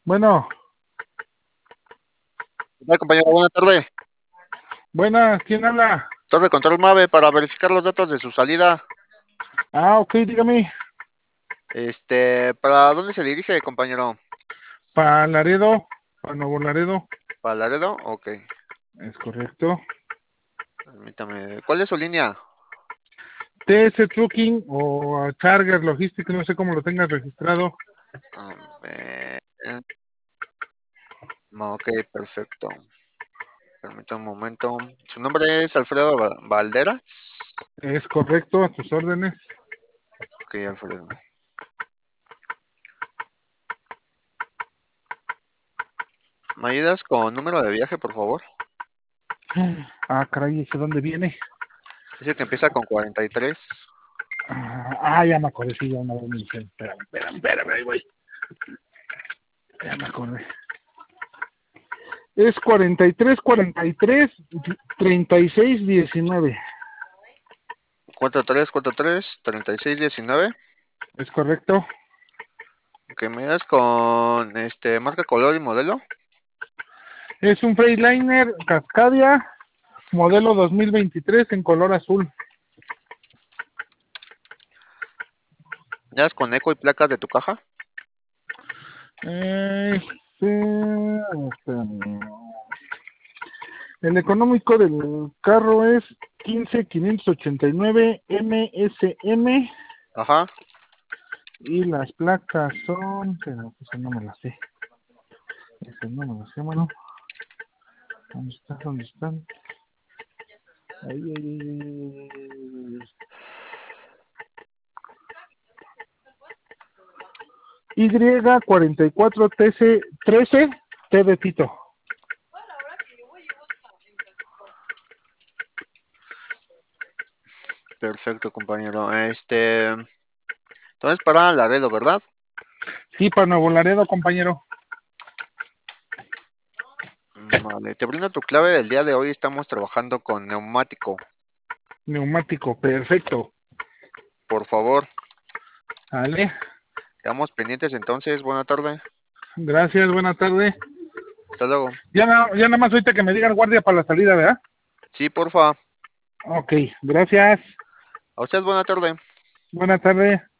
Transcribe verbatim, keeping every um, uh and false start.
Bueno, ¿Qué tal, compañero? Buenas tardes. buenas, ¿quién habla? Torre Control Mave para verificar los datos de su salida. Ah, ok, dígame. Este, ¿para dónde se dirige, compañero? Para Laredo, para Nuevo Laredo. ¿Para Laredo? Ok, Es correcto. permítame. ¿Cuál es su línea? T S Trucking o Charger Logistics, no sé cómo lo tengas registrado. A ver, ok, perfecto. Permítame un momento. ¿Su nombre es Alfredo Va- Valderas? Es correcto, a tus órdenes. Ok, Alfredo. ¿Me ayudas con número de viaje, por favor? Ah, caray, ¿ese dónde viene? Dice que empieza con cuarenta y tres. Ah, ah, ya me acordé, sí, ya una vez me dijeron. Espérame, espérame, espérame, ahí voy. Ya me acordé. Es cuarenta y tres, cuarenta y tres, treinta y seis, diecinueve. cuatro tres cuatro tres, treinta y seis diecinueve. Es correcto. Ok, ¿me ayudas con este marca, color y modelo? Es un Freightliner Cascadia, modelo dos mil veintitrés en color azul. ¿Me ayudas con eco y placas de tu caja? Este, espérame. El económico del carro es quince mil quinientos ochenta y nueve M S M Ajá. y las placas son, pero eso no me las sé, eso no me las sé, mano. ¿Dónde están? ¿Dónde están? Ahí, ahí, ahí, ahí. Y cuarenta y cuatro T C trece T de Tito. Perfecto, compañero. Este, entonces para Laredo, ¿verdad? Sí, para Nuevo Laredo, compañero. Mm, Vale, te brindo tu clave del día de hoy. Estamos trabajando con neumático. Neumático, perfecto. Por favor, Vale, quedamos pendientes entonces. Buena tarde. gracias, buena tarde. Hasta luego. Ya, na, ya nada más ahorita que me digan guardia para la salida, ¿verdad? Sí, porfa. Ok, gracias. A usted, buena tarde. Buena tarde.